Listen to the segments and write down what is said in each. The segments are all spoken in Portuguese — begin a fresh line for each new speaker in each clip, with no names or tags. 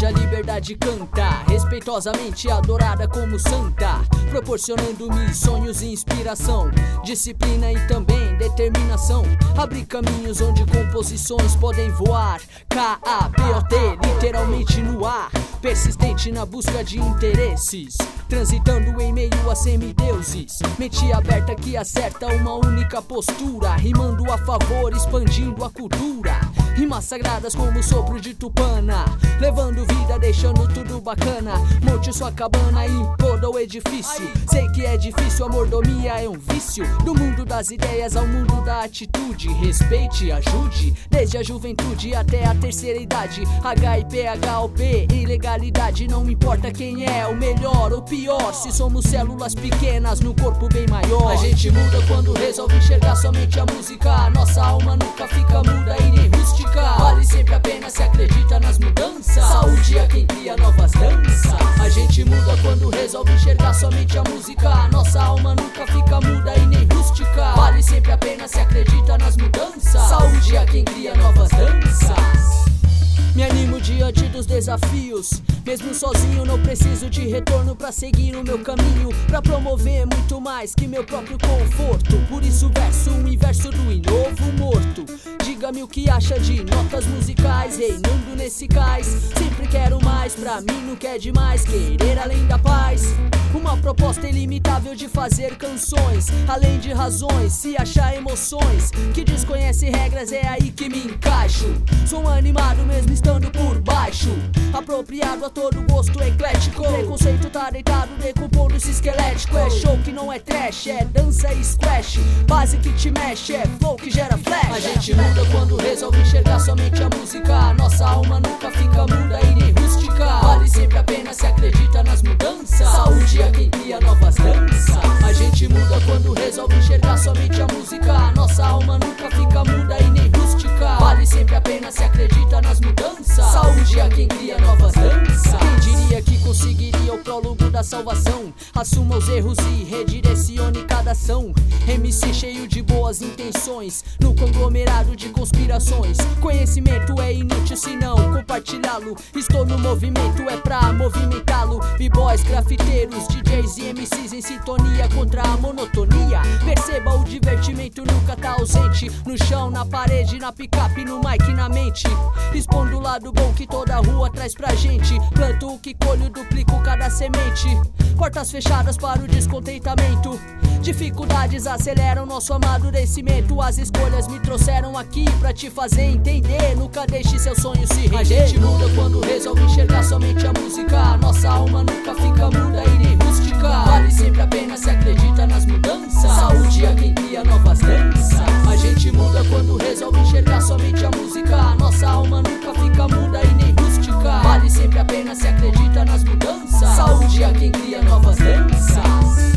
onde a liberdade canta, respeitosamente adorada como santa, proporcionando-me sonhos e inspiração, disciplina e também determinação. Abrir caminhos onde composições podem voar, K-A-P-O-T, literalmente no ar, persistente na busca de interesses, transitando em meio a semideuses, mente aberta que acerta uma única postura, rimando a favor, expandindo a cultura, rimas sagradas como o sopro de Tupana, levando vida, deixando tudo bacana. Monte sua cabana e imploda o edifício. Sei que é difícil, a mordomia é um vício. Do mundo das ideias ao mundo da atitude, respeite e ajude, desde a juventude até a terceira idade. HIP, HOP, ilegalidade, não importa quem é o melhor ou pior, se somos células pequenas no corpo bem maior. A gente muda quando resolve enxergar somente a música, nossa alma nunca fica muda e nem rústica. Vale sempre a pena se acredita nas mudanças, saúde a quem cria novas danças. A gente muda quando resolve enxergar somente a música, nossa alma nunca fica muda e nem rústica. Vale sempre a pena se acredita nas mudanças, saúde a quem cria novas danças. Me animo diante dos desafios, mesmo sozinho não preciso de retorno pra seguir o meu caminho, pra promover muito mais que meu próprio conforto. Por isso verso o inverso do inovo morto. Diga-me o que acha de notas musicais, reinando nesse cais. Sempre quero mais, pra mim não quer demais, querer além da paz. Uma proposta ilimitável de fazer canções, além de razões, se achar emoções, que desconhece regras, é aí que me encaixo. Sou animado mesmo estando por baixo, apropriado a todo gosto eclético. Preconceito tá deitado, decompondo esse esquelético. É show que não é trash, é dança e squash, base que te mexe, é flow que gera flash. A gente muda quando resolve enxergar somente a música, nossa alma nunca fica muda e nem rústica. Vale sempre a pena se acredita nas mudanças, saúde a quem cria novas danças. A gente muda quando resolve enxergar somente a música, nossa alma nunca fica muda e nem rústica. Vale sempre a pena se acredita nas mudanças, saúde a quem cria novas danças. Quem diria que conseguiria o prólogo da salvação? Assuma os erros e redirecione cada ação. MC cheio de boas intenções, no conglomerado de conspirações. Conhecimento é inútil se não compartilhá-lo. Estou no movimento, é pra movimentá-lo. B-boys, grafiteiros, DJs e MCs em sintonia contra a monotonia. Perceba o divertimento nunca tá ausente, no chão, na parede, na picape, no mic, na mente. Expondo o lado bom que toda rua traz pra gente. Planto o que colho, duplico cada semente. Portas fechadas para o descontentamento, dificuldades aceleram nosso amadurecimento. As escolhas me trouxeram aqui pra te fazer entender, nunca deixe seu sonho se render. A gente muda quando resolve enxergar somente a música, nossa alma nunca fica muda e nem rústica. Vale sempre a pena se acredita nas mudanças, saúde a quem cria novas danças. A gente muda quando resolve enxergar somente a música, nossa alma nunca fica muda e nem rústica. Vale sempre a pena se acredita nas mudanças, saúde a quem cria novas danças.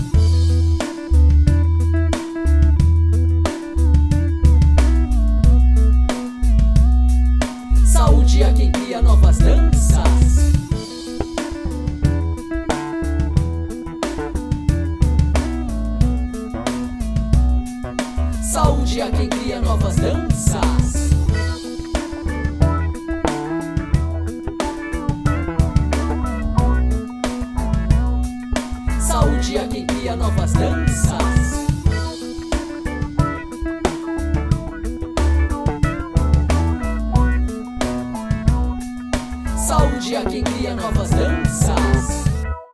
Saúde a quem cria novas danças. Saúde a quem cria novas danças. Saúde a quem cria novas danças. Saúde a quem cria novas danças.